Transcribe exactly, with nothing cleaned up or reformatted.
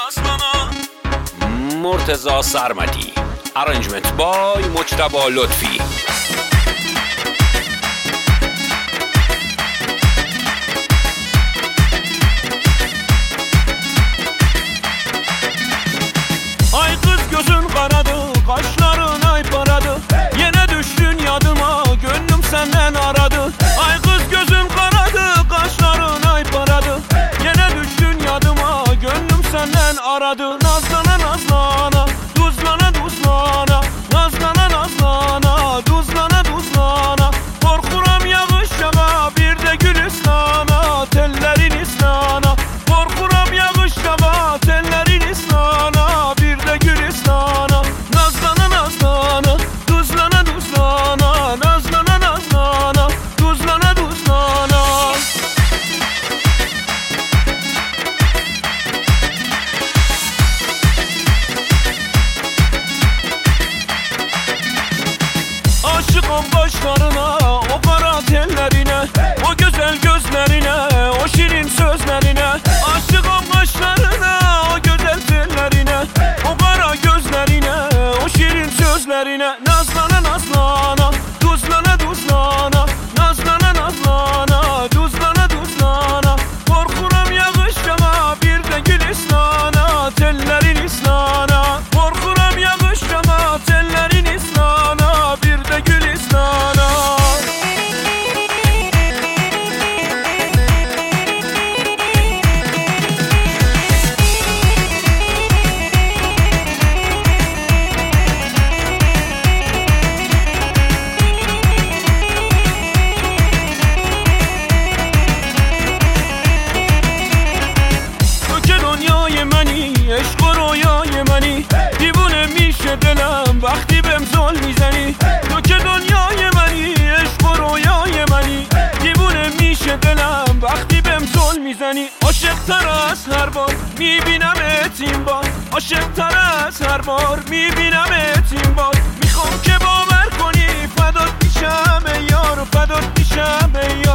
مرتضی سرمدی، ارنجمنت بای مجتبی لطفی. Ay kız gözün karadı, kaşların ay paradı. Yine düştün yadıma, gönlüm senden aradı. Ay kız gözün karadı, kaşların ay paradı. Yine düştün yadıma, gönlüm senden aradı. Nazlana nazlana, tuzlana tuzlana. Nazlana nazlana, tuzlana tuzlana. Korkuram yağış yağa, bir de gül ıslana. Tellerin ıslana. Korkuram yağış yağa, tellerin ıslana. Bir de gül ıslana. Nazlana nazlana, tuzlana tuzlana. Nazlana nazlana, tuzlana tuzlana. Aşıkım başlarına, o kara tellerine, o güzel gözlerine, o şirin sözlerine. Aşıkım kaşlarına, o güzel tellerine, o kara gözlerine, o şirin sözlerine. Nazlana nazlana, tuzlana tuzlana. Nazlana nazlana, tuzlana tuzlana. Korkuram yağış yağa, bir de gül ıslana. Tellerin ıslana. Korkuram yağış yağa, tellerin ıslana. Bir de gül ıslana. عشق و رویای منی دیوونه میشه دلم وقتی بهم زل میزنی. تو که دنیای منی، عشق و رویای منی دیوونه میشه دلم وقتی بهم زل میزنی. عاشق تر از هر بار میبینمت این بار، عاشق تر از هر بار میبینمت این بار. میخوام که باور کنی فدات میشم ای یار، فدات میشم ای یار.